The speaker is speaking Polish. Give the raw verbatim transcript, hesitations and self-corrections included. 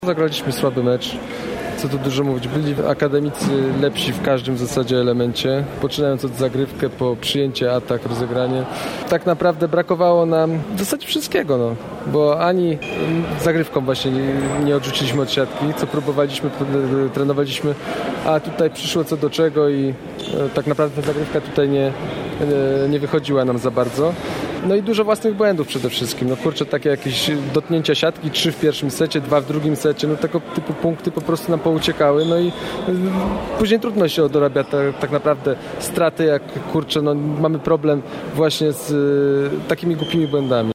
Zagraliśmy słaby mecz, co tu dużo mówić. Byli akademicy lepsi w każdym w zasadzie elemencie, poczynając od zagrywkę, po przyjęcie, atak, rozegranie. Tak naprawdę brakowało nam w zasadzie wszystkiego, no, bo ani zagrywką właśnie nie, nie odrzuciliśmy od siatki, co próbowaliśmy, trenowaliśmy, a tutaj przyszło co do czego i tak naprawdę ta zagrywka tutaj nie, nie wychodziła nam za bardzo. No i dużo własnych błędów przede wszystkim. No kurczę, takie jakieś dotknięcia siatki, trzy w pierwszym secie, dwa w drugim secie, no tego typu punkty po prostu nam pouciekały, no i później trudno się dorabia te, tak naprawdę straty, jak kurczę, no mamy problem właśnie z y, takimi głupimi błędami.